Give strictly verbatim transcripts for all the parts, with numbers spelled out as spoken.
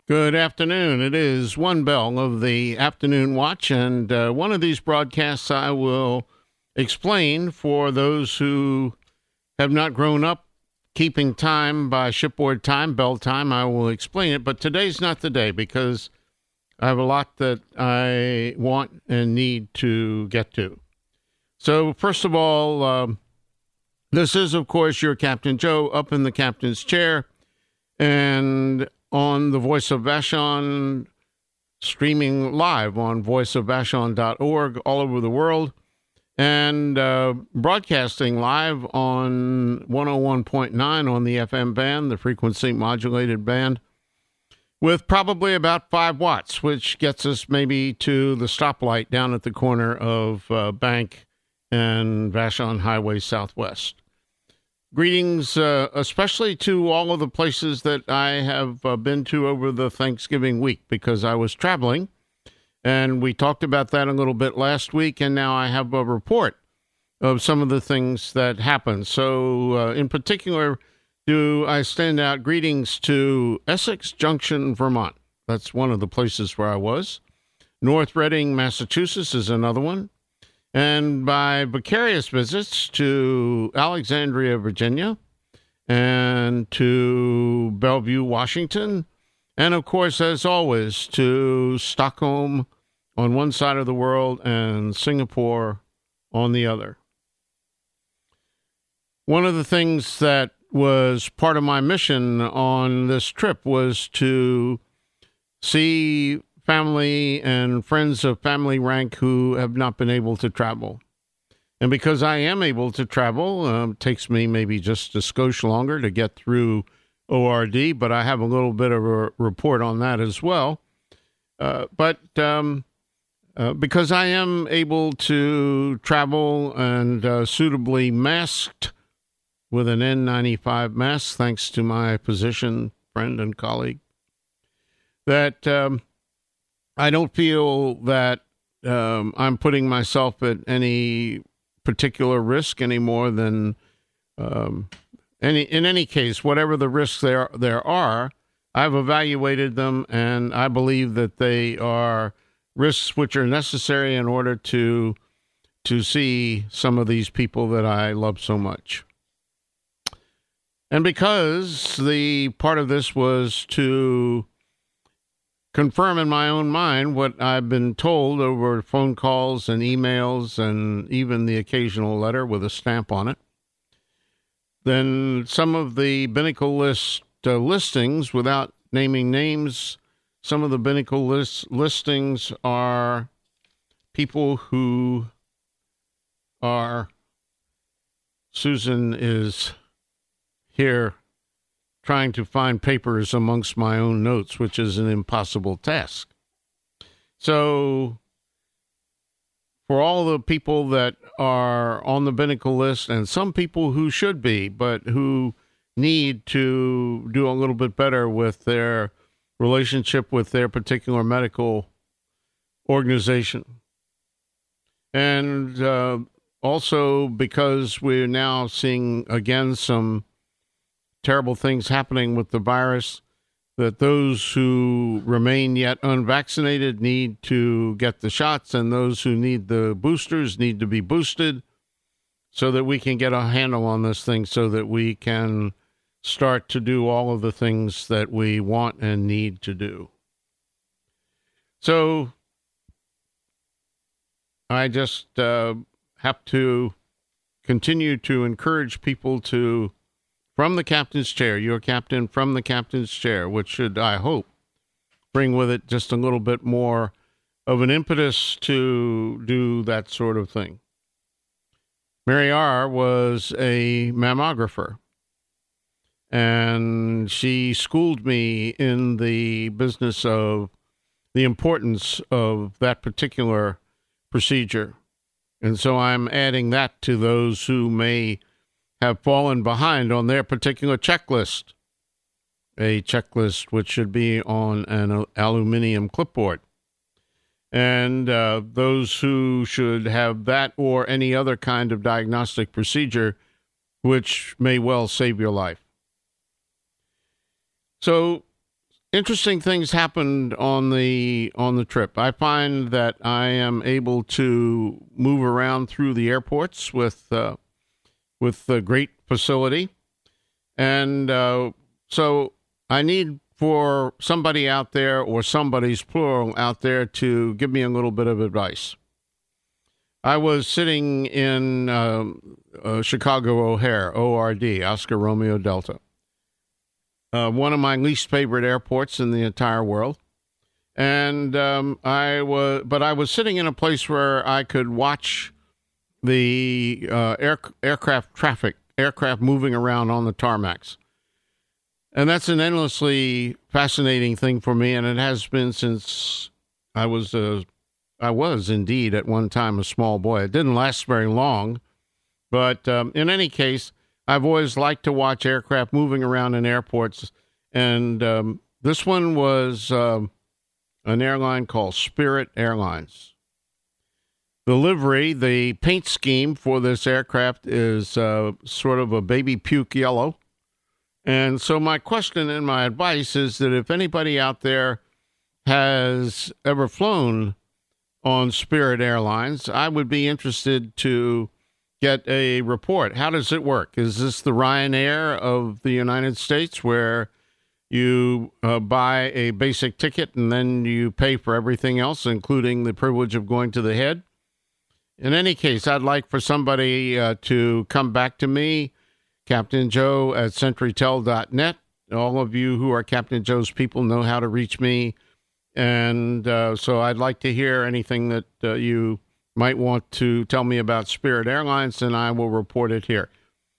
Good afternoon. It is one bell of the afternoon watch, and uh, one of these broadcasts I will explain for those who have not grown up keeping time by shipboard time, bell time. I will explain it, but today's not the day because I have a lot that I want and need to get to. So first of all, um, this is, of course, your Captain Joe up in the captain's chair, and on the Voice of Vashon, streaming live on voice of vashon dot org all over the world, and uh, broadcasting live on one oh one point nine on the F M band, the frequency modulated band, with probably about five watts, which gets us maybe to the stoplight down at the corner of uh, Bank and Vashon Highway Southwest. Greetings, uh, especially to all of the places that I have uh, been to over the Thanksgiving week, because I was traveling, and we talked about that a little bit last week, and now I have a report of some of the things that happened. So, uh, in particular, do I send out greetings to Essex Junction, Vermont. That's one of the places where I was. North Reading, Massachusetts is another one. And by vicarious visits to Alexandria, Virginia, and to Bellevue, Washington, and of course, as always, to Stockholm on one side of the world and Singapore on the other. One of the things that was part of my mission on this trip was to see family and friends of family rank who have not been able to travel. And because I am able to travel, um, it takes me maybe just a skosh longer to get through O R D, but I have a little bit of a report on that as well. Uh, but um, uh, because I am able to travel and uh, suitably masked with an N ninety-five mask, thanks to my physician friend and colleague, that um, I don't feel that um, I'm putting myself at any particular risk any more than um, any. In any case, whatever the risks there there are, I've evaluated them, and I believe that they are risks which are necessary in order to to see some of these people that I love so much. And because the part of this was to confirm in my own mind what I've been told over phone calls and emails and even the occasional letter with a stamp on it, then some of the Binnacle list uh, listings, without naming names, some of the Binnacle list listings are people who are, Susan is here trying to find papers amongst my own notes, which is an impossible task. So for all the people that are on the Binnacle list, and some people who should be, but who need to do a little bit better with their relationship with their particular medical organization. And uh, also because we're now seeing again some terrible things happening with the virus, that those who remain yet unvaccinated need to get the shots, and those who need the boosters need to be boosted so that we can get a handle on this thing, so that we can start to do all of the things that we want and need to do. So I just uh, have to continue to encourage people to, from the captain's chair, your captain from the captain's chair, which should, I hope, bring with it just a little bit more of an impetus to do that sort of thing. Mary R. was a mammographer, and she schooled me in the business of the importance of that particular procedure. And so I'm adding that to those who may have fallen behind on their particular checklist, a checklist which should be on an aluminum clipboard. And uh, those who should have that or any other kind of diagnostic procedure which may well save your life. So interesting things happened on the on the trip. I find that I am able to move around through the airports with uh, with a great facility, and uh, so I need for somebody out there, or somebody's plural out there, to give me a little bit of advice. I was sitting in um, uh, Chicago O'Hare, O R D, Oscar Romeo Delta, uh, one of my least favorite airports in the entire world. And um, I was, but I was sitting in a place where I could watch the uh, air, aircraft traffic, aircraft moving around on the tarmacs. And that's an endlessly fascinating thing for me, and it has been since I was uh, I was indeed at one time a small boy. It didn't last very long, but um, in any case, I've always liked to watch aircraft moving around in airports, and um, this one was um, an airline called Spirit Airlines. The livery, the paint scheme for this aircraft is uh, sort of a baby puke yellow. And so my question and my advice is that if anybody out there has ever flown on Spirit Airlines, I would be interested to get a report. How does it work? Is this the Ryanair of the United States, where you uh, buy a basic ticket and then you pay for everything else, including the privilege of going to the head? In any case, I'd like for somebody uh, to come back to me, Captain Joe at CentryTel dot net. All of you who are Captain Joe's people know how to reach me. And uh, so I'd like to hear anything that uh, you might want to tell me about Spirit Airlines, and I will report it here.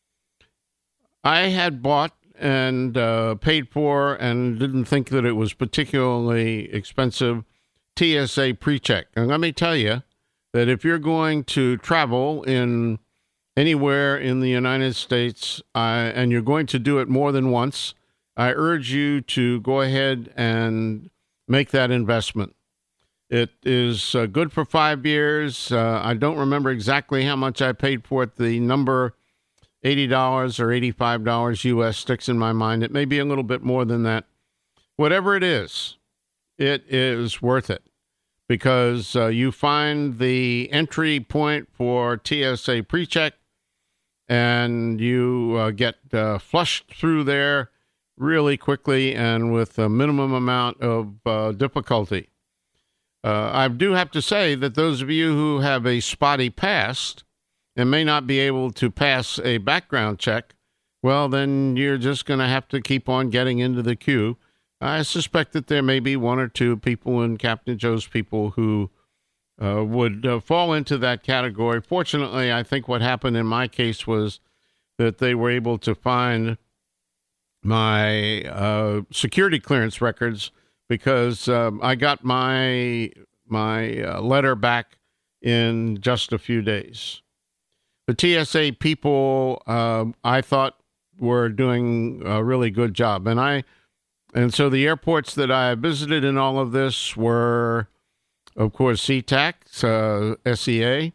I had bought and uh, paid for and didn't think that it was particularly expensive T S A PreCheck. And let me tell you that if you're going to travel in anywhere in the United States, uh, and you're going to do it more than once, I urge you to go ahead and make that investment. It is uh, good for five years. Uh, I don't remember exactly how much I paid for it. The number eighty dollars or eighty-five dollars U S sticks in my mind. It may be a little bit more than that. Whatever it is, it is worth it, because uh, you find the entry point for T S A PreCheck, and you uh, get uh, flushed through there really quickly and with a minimum amount of uh, difficulty. Uh, I do have to say that those of you who have a spotty past and may not be able to pass a background check, well, then you're just going to have to keep on getting into the queue. I suspect that there may be one or two people in Captain Joe's people who uh, would uh, fall into that category. Fortunately, I think what happened in my case was that they were able to find my uh, security clearance records, because um, I got my my uh, letter back in just a few days. The T S A people, uh, I thought, were doing a really good job, and I and so the airports that I visited in all of this were, of course, SeaTac, uh, S E A,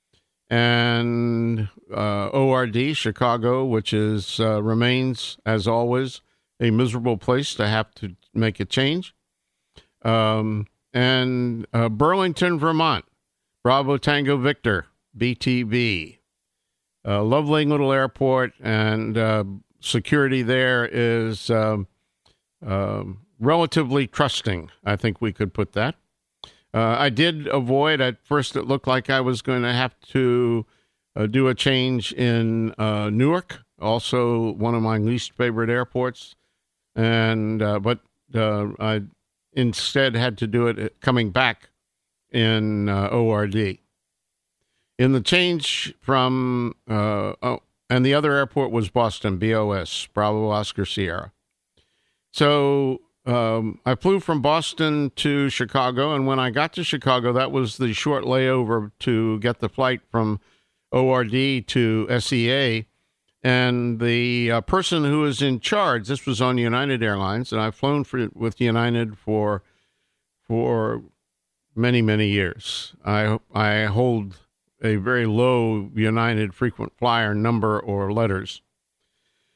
and uh, O R D, Chicago, which is uh, remains, as always, a miserable place to have to make a change. Um, and uh, Burlington, Vermont, Bravo Tango Victor, B T V. A lovely little airport, and uh, security there is um, uh, relatively trusting. I think we could put that. Uh, I did avoid, at first it looked like I was going to have to uh, do a change in uh, Newark, also one of my least favorite airports. And uh, but uh, I instead had to do it coming back in uh, O R D. In the change from, uh, oh, and the other airport was Boston, B O S, Bravo Oscar Sierra. So um, I flew from Boston to Chicago, and when I got to Chicago, that was the short layover to get the flight from O R D to S E A. And the uh, person who was in charge, this was on United Airlines, and I've flown for, with United for for many, many years. I I hold a very low United frequent flyer number or letters.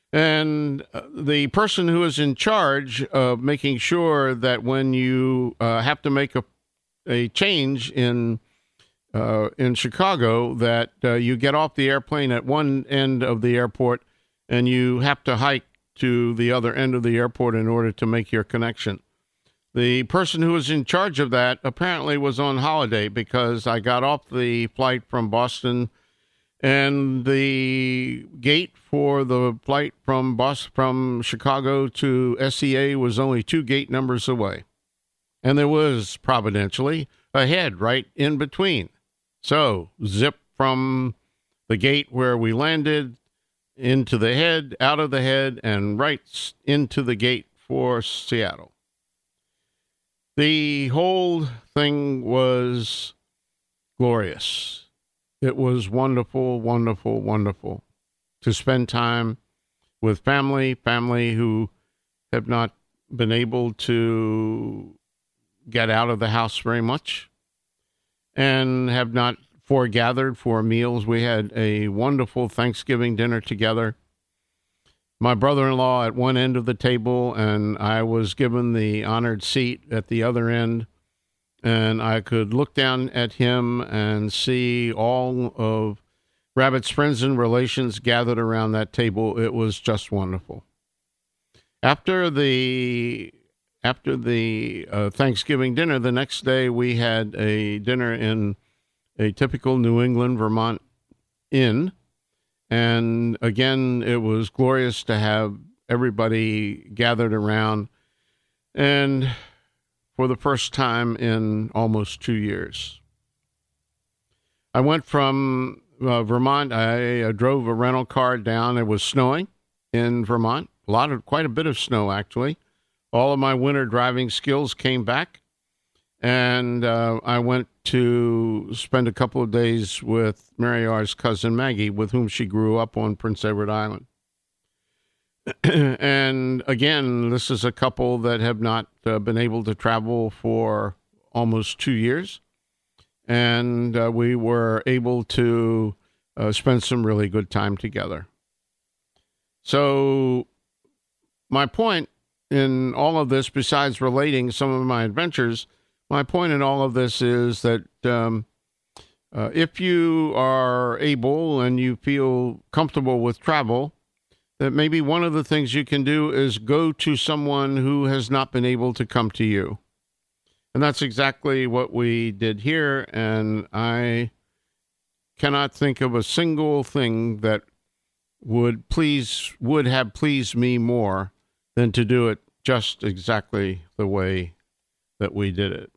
And uh, the person who is in charge of making sure that when you uh, have to make a, a change in uh, in Chicago, that uh, you get off the airplane at one end of the airport and you have to hike to the other end of the airport in order to make your connection. The person who was in charge of that apparently was on holiday, because I got off the flight from Boston and the gate for the flight from Boston, from Chicago to S E A was only two gate numbers away. And there was, providentially, a head right in between. So, zip from the gate where we landed into the head, out of the head, and right into the gate for Seattle. The whole thing was glorious. It was wonderful, wonderful, wonderful to spend time with family, family who have not been able to get out of the house very much and have not foregathered for meals. We had a wonderful Thanksgiving dinner together. My brother-in-law at one end of the table, and I was given the honored seat at the other end. And I could look down at him and see all of Rabbit's friends and relations gathered around that table. It was just wonderful. After the after the uh, Thanksgiving dinner, the next day we had a dinner in a typical New England, Vermont inn. And again, it was glorious to have everybody gathered around. And for the first time in almost two years. I went from uh, Vermont. I uh, drove a rental car down. It was snowing in Vermont. A lot of, quite a bit of snow, actually. All of my winter driving skills came back. And uh, I went to spend a couple of days with Mary R's cousin Maggie, with whom she grew up on Prince Edward Island. And again, this is a couple that have not uh, been able to travel for almost two years. And uh, we were able to uh, spend some really good time together. So my point in all of this, besides relating some of my adventures, my point in all of this is that um, uh, if you are able and you feel comfortable with travel, that maybe one of the things you can do is go to someone who has not been able to come to you. And that's exactly what we did here. And I cannot think of a single thing that would please, would have pleased me more than to do it just exactly the way that we did it.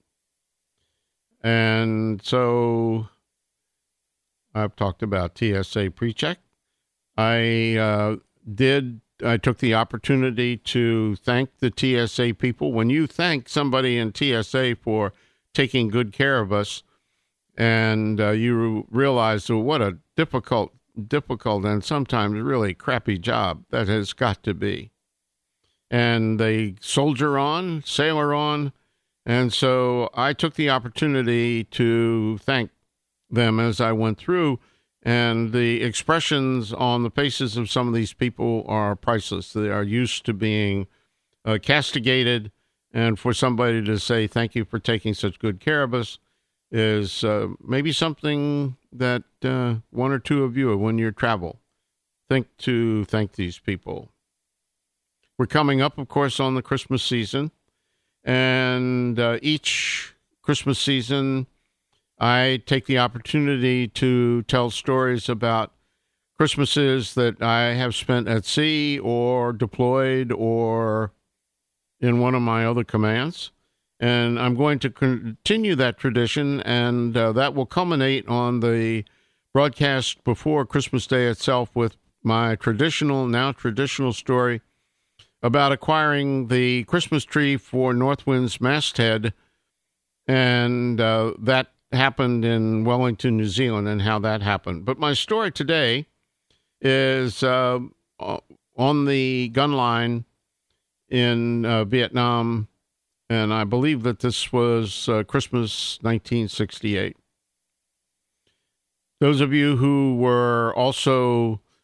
And so I've talked about T S A PreCheck. I, uh, did I took the opportunity to thank the T S A people. When you thank somebody in T S A for taking good care of us, and uh, you realize well, what a difficult, difficult and sometimes really crappy job that has got to be. And they soldier on, sailor on, and so I took the opportunity to thank them as I went through. And the expressions on the faces of some of these people are priceless. They are used to being uh, castigated. And for somebody to say, thank you for taking such good care of us, is uh, maybe something that uh, one or two of you, when you travel, think to thank these people. We're coming up, of course, on the Christmas season. And uh, each Christmas season, I take the opportunity to tell stories about Christmases that I have spent at sea or deployed or in one of my other commands. And I'm going to continue that tradition, and uh, that will culminate on the broadcast before Christmas Day itself with my traditional, now traditional story about acquiring the Christmas tree for Northwind's masthead, and uh, that happened in Wellington, New Zealand, and how that happened. But my story today is uh, on the gun line in uh, Vietnam, and I believe that this was uh, Christmas nineteen sixty-eight. Those of you who were also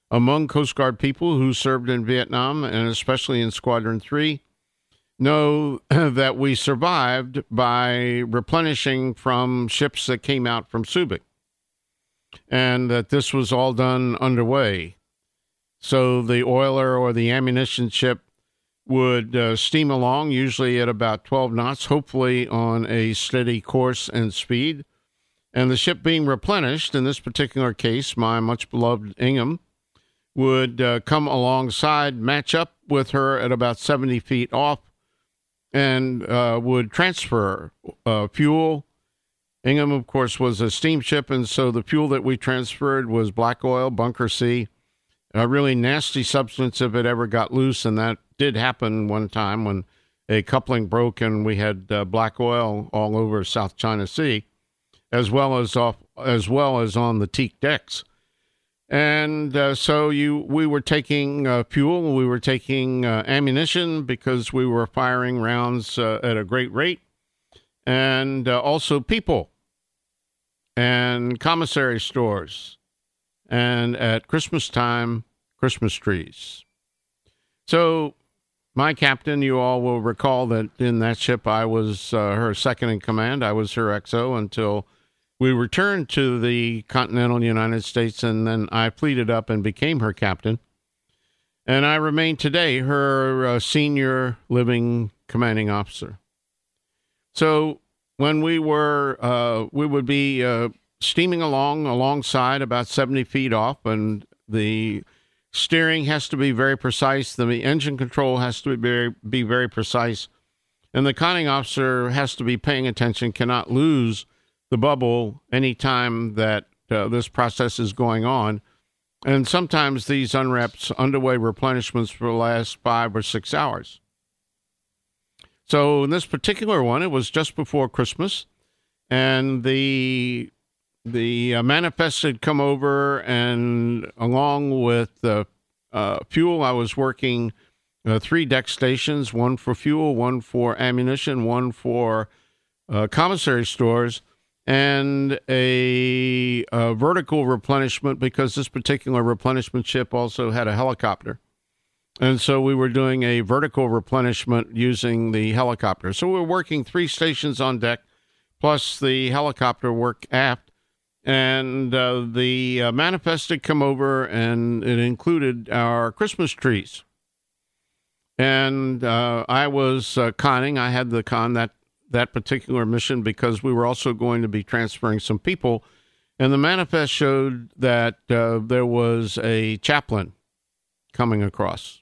among Coast Guard people who served in Vietnam, and especially in Squadron three, know that we survived by replenishing from ships that came out from Subic, and that this was all done underway. So the oiler or the ammunition ship would uh, steam along, usually at about twelve knots, hopefully on a steady course and speed. And the ship being replenished, in this particular case, my much beloved Ingham, would uh, come alongside, match up with her at about seventy feet off, and uh, would transfer uh, fuel. Ingham, of course, was a steamship, and so the fuel that we transferred was black oil, bunker C, a really nasty substance if it ever got loose, and that did happen one time when a coupling broke and we had uh, black oil all over South China Sea, as well as off, as well as on the teak decks. And uh, so you, we were taking uh, fuel, we were taking uh, ammunition because we were firing rounds uh, at a great rate, and uh, also people and commissary stores, and at Christmas time, Christmas trees. So my captain, you all will recall that in that ship I was uh, her second in command. I was her X O until we returned to the continental United States, and then I pleaded up and became her captain. And I remain today her uh, senior living commanding officer. So when we were, uh, we would be uh, steaming along alongside about seventy feet off, and the steering has to be very precise. The engine control has to be very, be very precise. And the conning officer has to be paying attention, cannot lose the bubble anytime that uh, this process is going on. And sometimes these unwraps underway replenishments for the last five or six hours. So in this particular one, it was just before Christmas, and the the uh, manifest had come over, and along with the uh, fuel, I was working uh, three deck stations, one for fuel, one for ammunition, one for uh, commissary stores, and a, a vertical replenishment, because this particular replenishment ship also had a helicopter. And so we were doing a vertical replenishment using the helicopter. So we were working three stations on deck, plus the helicopter work aft. And uh, the uh, manifest had come over, and it included our Christmas trees. And uh, I was uh, conning. I had the con that that particular mission because we were also going to be transferring some people. And the manifest showed that uh, there was a chaplain coming across.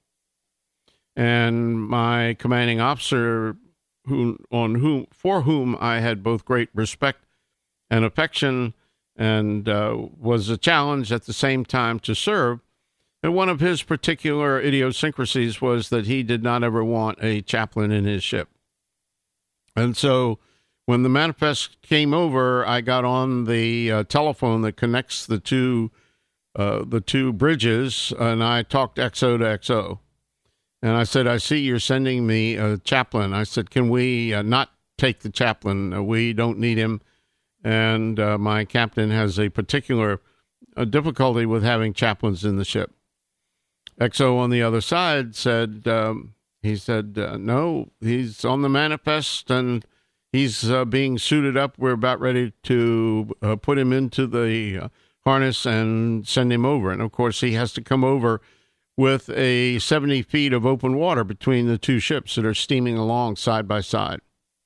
And my commanding officer, who on whom for whom I had both great respect and affection, and uh, was a challenge at the same time to serve. And one of his particular idiosyncrasies was that he did not ever want a chaplain in his ship. And so when the manifest came over, I got on the uh, telephone that connects the two uh, the two bridges, and I talked X O to X O. And I said, I see you're sending me a chaplain. I said, can we uh, not take the chaplain? Uh, we don't need him. And uh, my captain has a particular uh, difficulty with having chaplains in the ship. X O on the other side said, um, he said, uh, no, he's on the manifest and he's uh, being suited up. We're about ready to uh, put him into the uh, harness and send him over. And of course, he has to come over with a seventy feet of open water between the two ships that are steaming along side by side.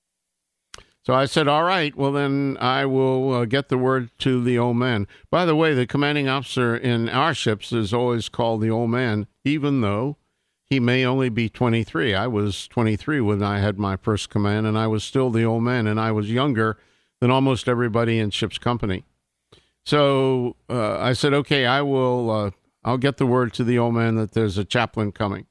So I said, all right, well, then I will uh, get the word to the old man. By the way, the commanding officer in our ships is always called the old man, even though he may only be twenty-three. I was twenty-three when I had my first command, and I was still the old man, and I was younger than almost everybody in ship's company. So uh, I said, okay, I will, uh, I'll get the word to the old man that there's a chaplain coming.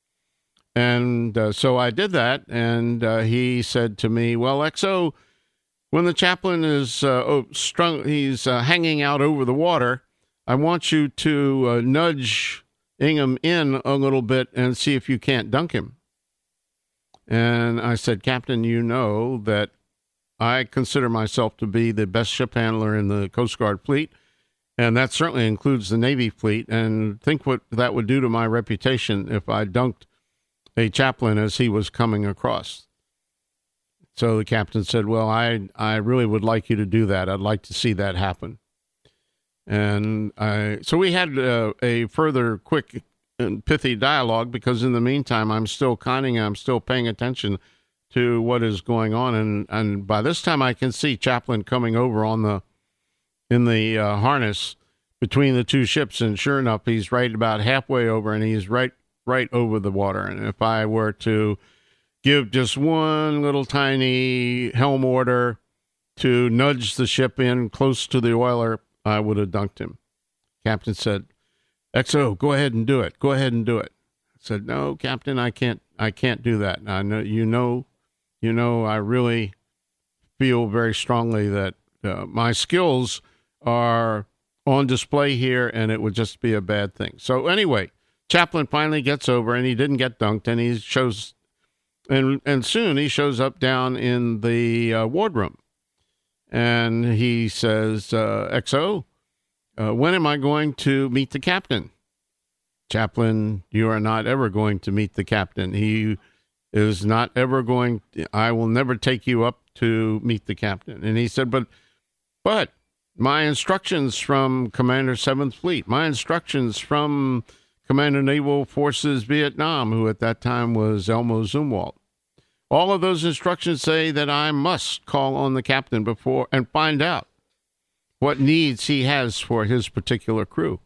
And uh, so I did that, and uh, he said to me, well, X O, when the chaplain is uh, oh, strung, he's uh, hanging out over the water, I want you to uh, nudge Ingham in a little bit and see if you can't dunk him. And I said, Captain, you know that I consider myself to be the best ship handler in the Coast Guard fleet, And that certainly includes the Navy fleet. And think what that would do to my reputation if I dunked a chaplain as he was coming across. So the captain said, well, I, I really would like you to do that. I'd like to see that happen. And I, so we had uh, a further quick and pithy dialogue, because in the meantime, I'm still conning, I'm still paying attention to what is going on. And, and by this time I can see Chaplain coming over on the, in the uh, harness between the two ships. And sure enough, he's right about halfway over, and he's right, right over the water. And if I were to give just one little tiny helm order to nudge the ship in close to the oiler, I would have dunked him. Captain said, X O, go ahead and do it. Go ahead and do it. I said, no, Captain, I can't, I can't do that. I know, you know, you know, I really feel very strongly that uh, my skills are on display here, and it would just be a bad thing. So anyway, Chaplain finally gets over, and he didn't get dunked, and he shows, and, and soon he shows up down in the uh, wardroom. And he says, uh, X O, uh, when am I going to meet the captain? Chaplain, you are not ever going to meet the captain. He is not ever going, I will never take you up to meet the captain. And he said, but, but my instructions from Commander seventh Fleet, my instructions from Commander Naval Forces Vietnam, who at that time was Elmo Zumwalt, all of those instructions say that I must call on the captain before and find out what needs he has for his particular crew.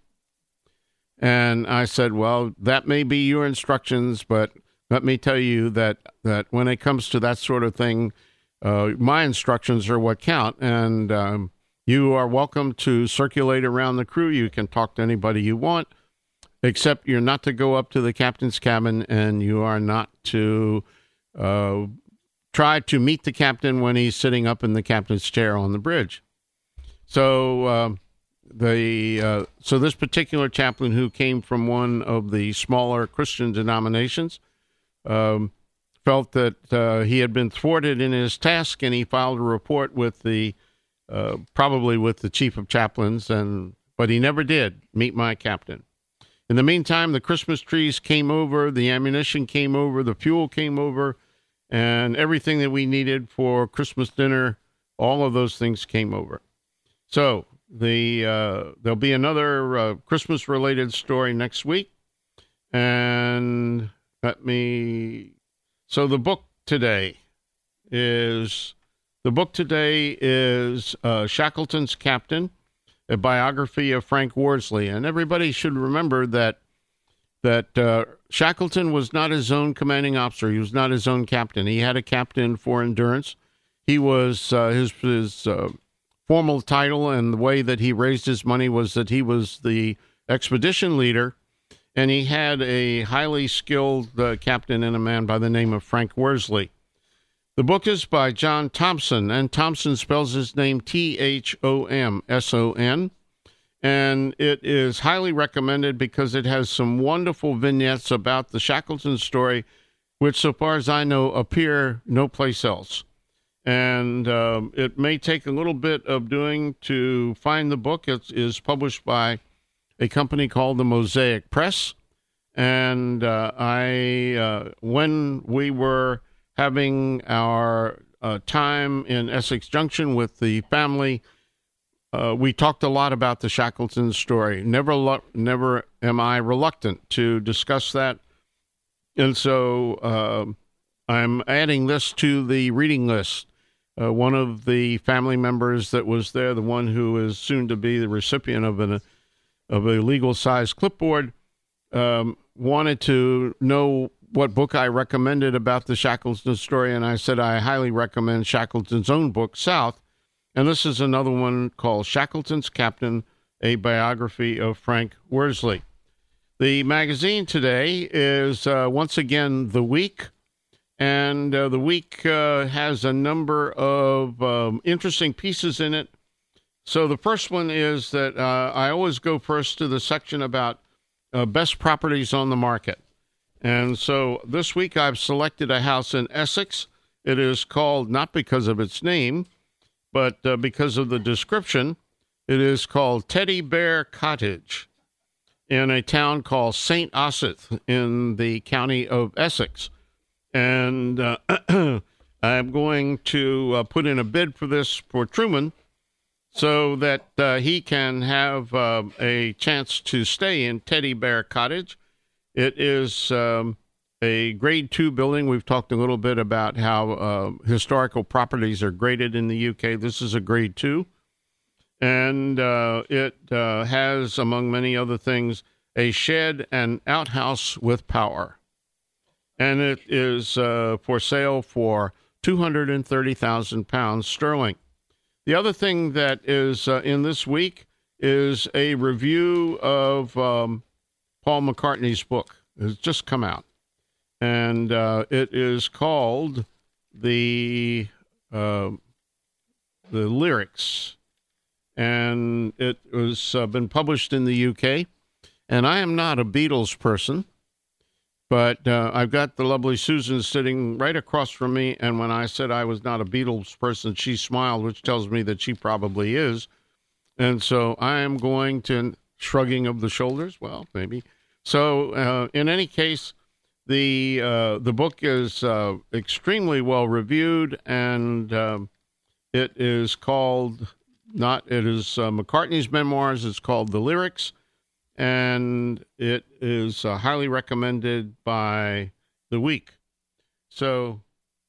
And I said, well, that may be your instructions, but let me tell you that, that when it comes to that sort of thing, uh, my instructions are what count. And um, you are welcome to circulate around the crew. You can talk to anybody you want, except you're not to go up to the captain's cabin, and you are not to Uh, try to meet the captain when he's sitting up in the captain's chair on the bridge. So uh, the uh, so this particular chaplain, who came from one of the smaller Christian denominations, um, felt that uh, he had been thwarted in his task, and he filed a report with the uh, probably with the chief of chaplains, and but he never did meet my captain. In the meantime, the Christmas trees came over, the ammunition came over, the fuel came over, and everything that we needed for Christmas dinner, all of those things came over. So the uh, there'll be another uh, Christmas-related story next week. And let me... So the book today is... The book today is uh, Shackleton's Captain, a biography of Frank Worsley. And everybody should remember that that uh, Shackleton was not his own commanding officer. He was not his own captain. He had a captain for Endurance. He was, uh, his, his uh, formal title and the way that he raised his money was that he was the expedition leader, and he had a highly skilled uh, captain and a man by the name of Frank Worsley. The book is by John Thompson, and Thompson spells his name T H O M S O N, and it is highly recommended because it has some wonderful vignettes about the Shackleton story, which, so far as I know, appear no place else. And um, it may take a little bit of doing to find the book. It is published by a company called the Mosaic Press, and uh, I, uh, when we were having our uh, time in Essex Junction with the family, uh, we talked a lot about the Shackleton story. Never, lo- never am I reluctant to discuss that. And so uh, I'm adding this to the reading list. Uh, one of the family members that was there, the one who is soon to be the recipient of an of a legal-sized clipboard, um, wanted to know what book I recommended about the Shackleton story, and I said I highly recommend Shackleton's own book, South, and this is another one called Shackleton's Captain, a biography of Frank Worsley. The magazine today is, uh, once again, The Week, and uh, The Week uh, has a number of um, interesting pieces in it. So the first one is that uh, I always go first to the section about uh, best properties on the market. And so this week I've selected a house in Essex. It is called, not because of its name, but uh, because of the description. It is called Teddy Bear Cottage in a town called Saint Osyth in the county of Essex. And uh, I'm going to uh, put in a bid for this for Truman so that uh, he can have uh, a chance to stay in Teddy Bear Cottage. It is um, a grade two building. We've talked a little bit about how uh, historical properties are graded in the U K. This is a grade two. And uh, it uh, has, among many other things, a shed and outhouse with power. And it is uh, for sale for two hundred thirty thousand pounds sterling. The other thing that is uh, in this week is a review of um, Paul McCartney's book. It's just come out. And uh, it is called The, uh, the Lyrics. And it was uh, been published in the U K. And I am not a Beatles person, but uh, I've got the lovely Susan sitting right across from me. And when I said I was not a Beatles person, she smiled, which tells me that she probably is. And so I am going to, shrugging of the shoulders, well, maybe. So uh, in any case, the uh, the book is uh, extremely well reviewed, and um, it is called... Not, it is uh, McCartney's memoirs. It's called The Lyrics, and it is uh, highly recommended by The Week. So,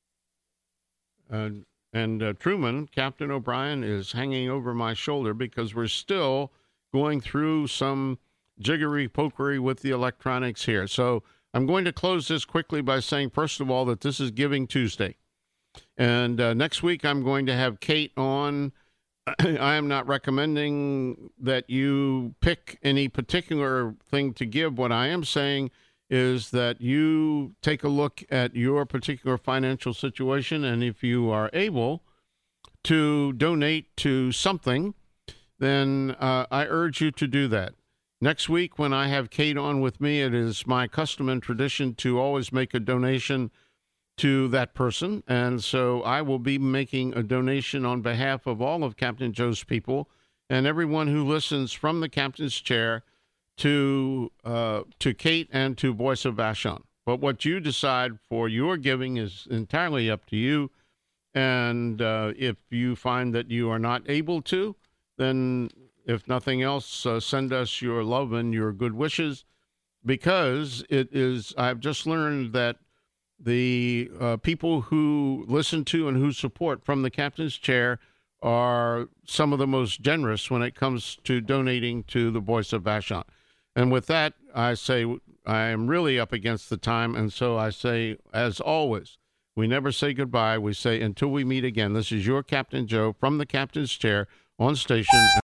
uh, and uh, Truman, Captain O'Brien, is hanging over my shoulder because we're still going through some jiggery-pokery with the electronics here. So I'm going to close this quickly by saying, first of all, that this is Giving Tuesday. And uh, next week I'm going to have Kate on. I am not recommending that you pick any particular thing to give. What I am saying is that you take a look at your particular financial situation, and if you are able to donate to something, then uh, I urge you to do that. Next week, when I have Kate on with me, it is my custom and tradition to always make a donation to that person, and so I will be making a donation on behalf of all of Captain Joe's people and everyone who listens from the captain's chair to uh, to Kate and to Voice of Vashon. But what you decide for your giving is entirely up to you, and uh, if you find that you are not able to, then if nothing else, uh, send us your love and your good wishes, because it is, I've just learned that the uh, people who listen to and who support From the Captain's Chair are some of the most generous when it comes to donating to the Voice of Vashon. And with that, I say I am really up against the time, and so I say, as always, we never say goodbye. We say until we meet again. This is your Captain Joe from the Captain's Chair on station.